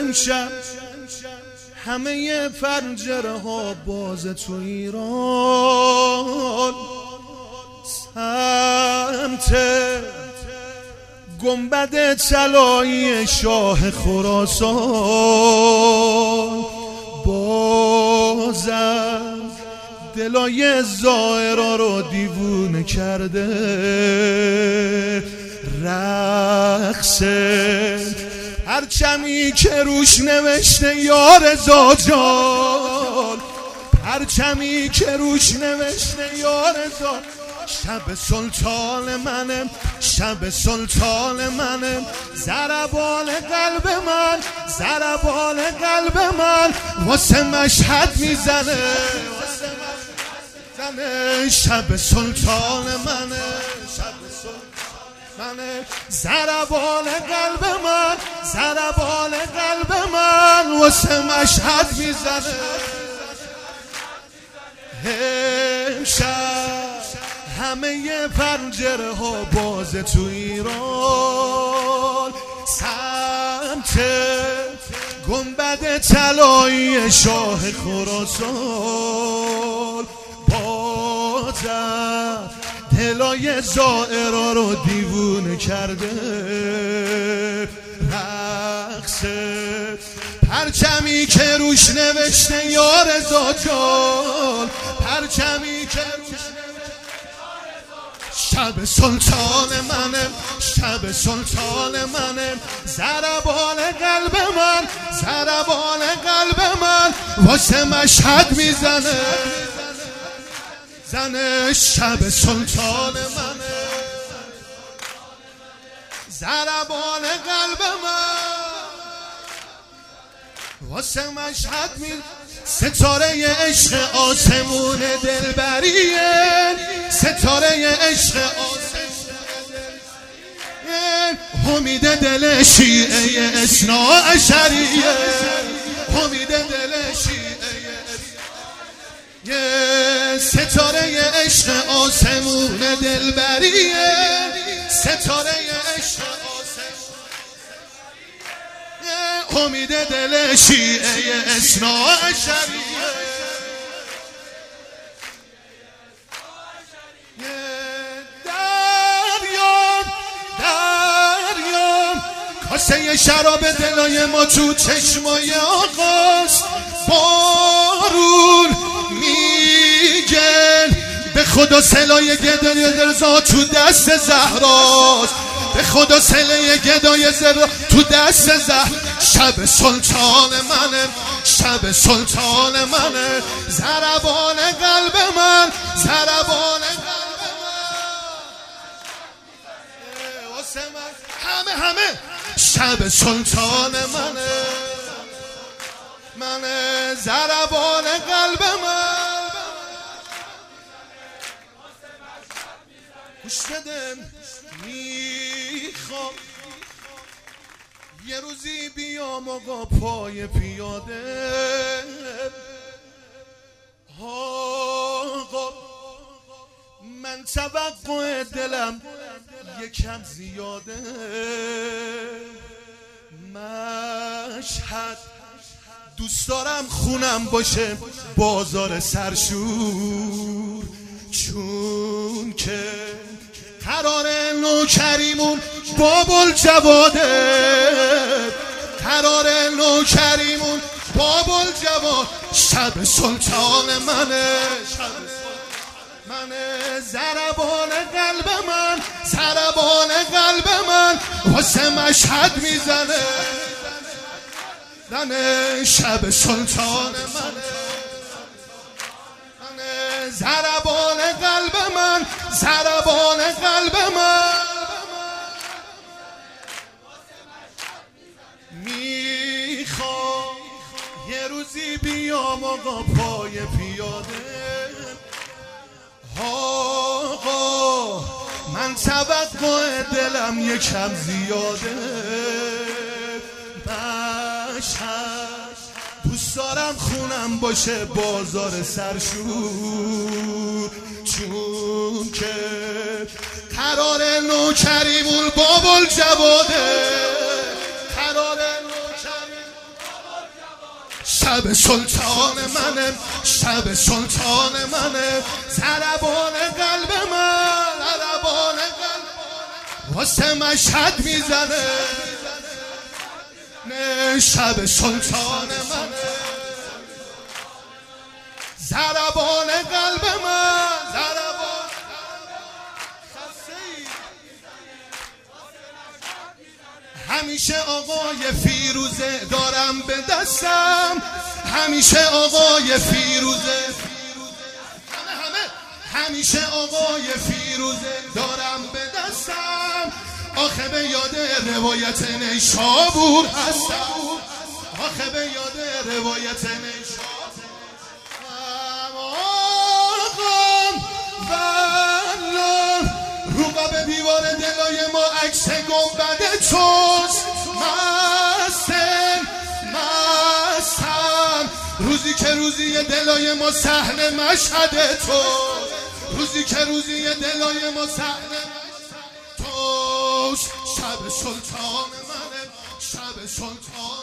امشب همه پنجره ها باز تو ایران، سمت گنبد طلایی شاه خراسان بازم دلای زائرا رو دیوونه کرده. رقص پرچمی که روش نوشته یا رضا جان، پرچمی که روش نوشته یا رضا. شب سلطان منم، شب سلطان منم، ضربان قلب من، ضربان قلب من واسه مشهد میزنه، شب سلطان منه، شب منه، ضربان قلب من، ضربان قلب من واسه مشهد میزنه. امشب همه پنجره ها باز تو ایران، سمت گنبد طلایی شاه خراسان بازم دلای زائرا رو دیوونه کرده. رقص پرچمی که روش نوشته یا رضا جان، پرچمی که روش شب سلطان منم، شب سلطان منم، ضربان قلب من، ضربان قلب من واسه مشهد میزنه، زنه. شب سلطان منه، ضربان قلب من واسه مشهد میزنه. ستاره عشق آسمون دلبریه، ستاره عشق آسمون امید دل شیعه اثنا عشریه، امید دل شیعه ستاره عشق آسمون دلبریه، ستاره عشق امید دل شیعه اثنا عشریه. دریام دریام کاسه شراب دلای ما تو چشمای آقاست، بارون میگن به خدا سلای گدای درزا تو دست زهراست، به خدا سله گدای زهرا تو دست زهر. شب سلطان منه، شب سلطان منه، ضربان قلب من، ضربان قلب من همه همه. شب سلطان منه، منه، ضربان قلب من. گوش بده، میخوام یه روزی بیام آقا پای پیاده، آقا من توقع دلم یکم زیاده. مشهد دوست دارم خونم باشه بازار سرشور، چون که قرار نوکریمون بابالجواده، قرار نوکریمون بابالجواد. شب سلطان منه، شب منه، ضربان قلب من، ضربان قلب من واسه مشهد میزنه، زنه. شب سلطان منه، ضربان قلب من، ضربان قلب من. میخوام یه روزی بیام آقا پای پیاده، آقا من توقع دلم یکم زیاده. مشهد دوست دارم خونم باشه بازار سرشور، چون که قرار نوکریمون بابالجواده، قرار نوکریمون شب سلطان منه، شب سلطان منه، ضربان قلب من، ضربان قلب واسه مشهد میزنه، شب سلطان منه، ضربان قلب من، ضربان همیشه آقای فیروزه دارم به دستم، همیشه آقای فیروزه، همیشه آقای فیروزه دارم به دستم، آخه به یاد روایت نیشابور هستم، آخه به یاد روایت نیشابور روبا به دیوار دلای ما عکس گنبد توست، مستم روزی که روزی دلای ما صحنه مشهد تو، روزی که روزی دلای ما صحنه مشهد توست، شب سلطان منه، شب سلطان